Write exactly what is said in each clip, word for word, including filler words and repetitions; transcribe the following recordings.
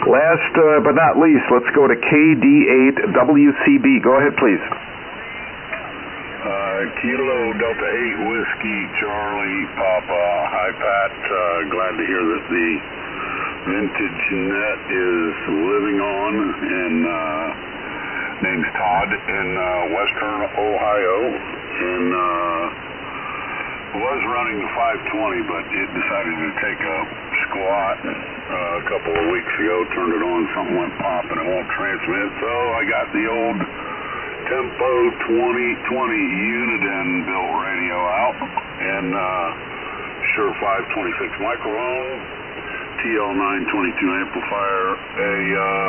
Last uh, but not least, let's go to K D eight W C B. Go ahead, please. Uh, Kilo Delta eight Whiskey Charlie Papa. Hi, Pat. Uh, glad to hear that the vintage net is living on, and uh, name's Todd in uh, Western Ohio, and uh, was running the five twenty, but it decided to take a squat uh, a couple of weeks ago. Turned it on, something went pop, and it won't transmit. So I got the old Tempo twenty twenty Uniden built radio out, and uh, Shure five twenty-six microphone, T L nine twenty-two amplifier, a uh,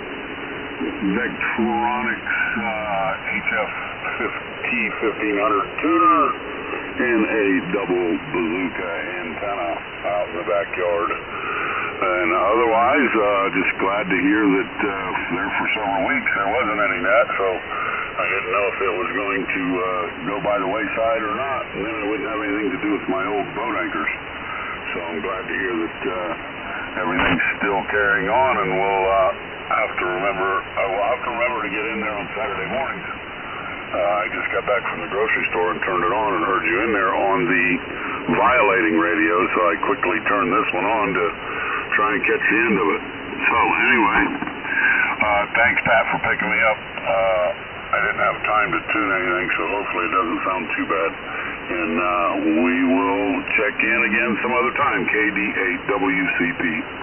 Vectronics uh, H F T fifteen hundred tuner, and a double bazooka antenna out in the backyard. And otherwise, uh, just glad to hear that uh, there for several weeks there wasn't any net, so I didn't know if it was going to uh, go by the wayside or not, and then it wouldn't have anything to do with my old boat anchors. So I'm glad to hear that uh, everything's still carrying on, and we'll uh, have to remember, I will have to remember to get in there on Saturday mornings. Uh, I just got back from the grocery store and turned it on and heard you in there on the violating radio, so I quickly turned this one on to try and catch the end of it. So anyway, uh, thanks, Pat, for picking me up. Uh, I didn't have time to tune anything, so hopefully it doesn't sound too bad. And uh, we will check in again some other time, K D eight W C P.